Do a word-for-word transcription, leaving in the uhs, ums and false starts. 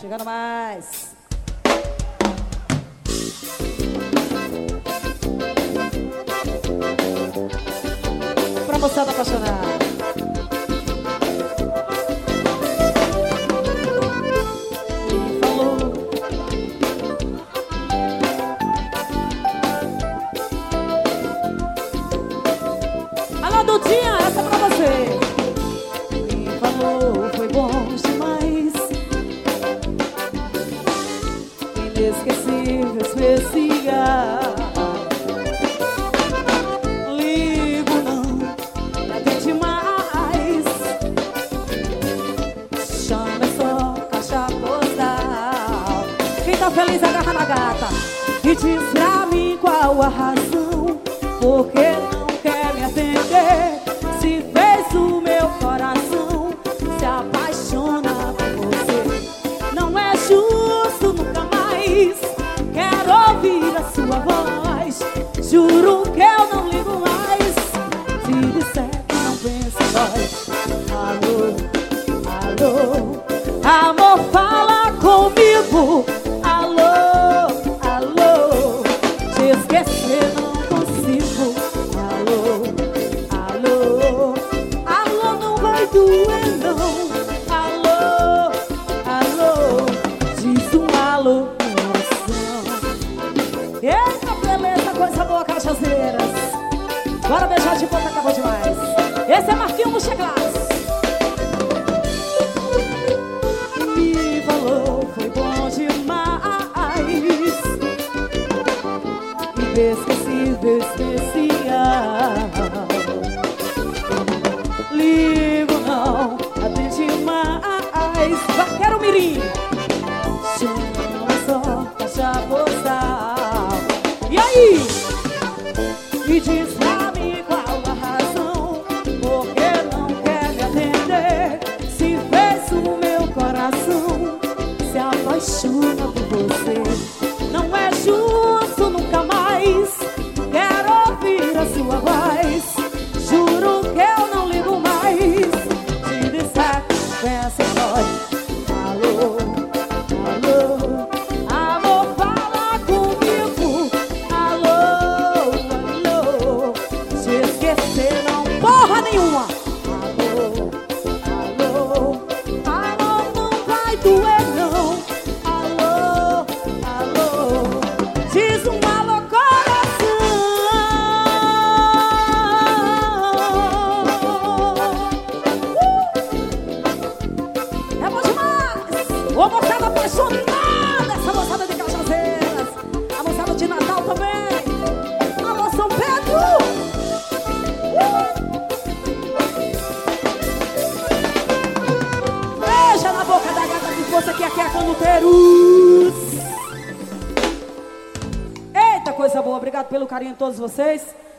Chegando mais. Pra moçada apaixonada. Alô, Dudinha, essa é pra você. Me falou, foi bom demais. Inesquecível, especial. Ligo não, é bem demais. Chama só caixa postal. Quem tá feliz agarra na gata e diz pra mim qual a razão. Porque não quer me atender. Se fez o meu coração se apaixona por você. Não é justo, nunca mais quero ouvir a sua voz. Juro que eu não ligo mais. Se disser que não pensa em nós. Alô, alô, amor, fala comigo. Alô, alô, te esquecer não consigo. Alô, alô, alô, não vai doer não. Alô, alô, diz um alô, coração. Eita, beleza, coisa boa, cachazeiras. Bora beijar de boca, acabou demais. Esse é Marquinhos Mocheglas. Me falou, foi bom demais. Inesquecível, especial. Ligo não, atende mais. Vaqueiro Mirim. Chama só caixa postal. E aí? Me diz pra mim qual a razão. Porque não quer me atender. Se fez o meu coração se apaixona por você. Não é justo, nunca mais quero ouvir a sua voz. Juro que eu não ligo mais. Se disser, pensa em nós. Alô, alô, amor, fala comigo. Alô, alô, se esquecer não porra nenhuma. Alô, alô, alô, não vai doer não. Alô, alô, diz um alô, coração. É bom demais. Ô, moçada apaixonada, essa moçada de Cajazeiras. A moçada de Natal também. Alô, São Pedro. Beija na boca da gata de força que aqui é Canuterus. Eita, coisa boa. Obrigado pelo carinho de todos vocês.